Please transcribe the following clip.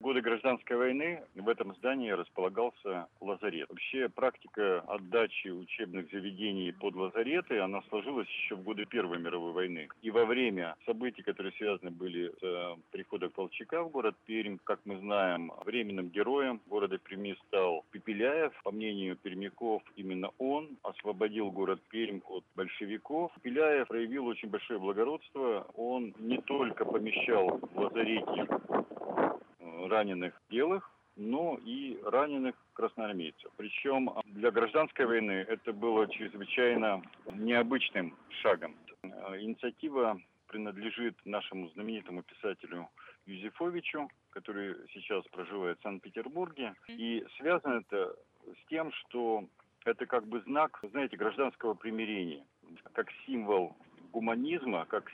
годы гражданской войны в этом здании располагался лазарет. Вообще практика отдачи учебных заведений под лазареты, она сложилась еще в годы Первой мировой войны. И во время событий, которые связаны были с приходом Колчака в город Пермь, как мы знаем, временным героем города Перми стал Пепеляев. По мнению пермяков, именно он освободил город Пермь от большевиков. Пепеляев проявил очень большое благородство. Он не только помещал в лазарете раненых белых, но и раненых красноармейцев. Причем для гражданской войны это было чрезвычайно необычным шагом. Инициатива принадлежит нашему знаменитому писателю Юзефовичу, который сейчас проживает в Санкт-Петербурге. И связано это с тем, что это как бы знак, знаете, гражданского примирения, как символ гуманизма, как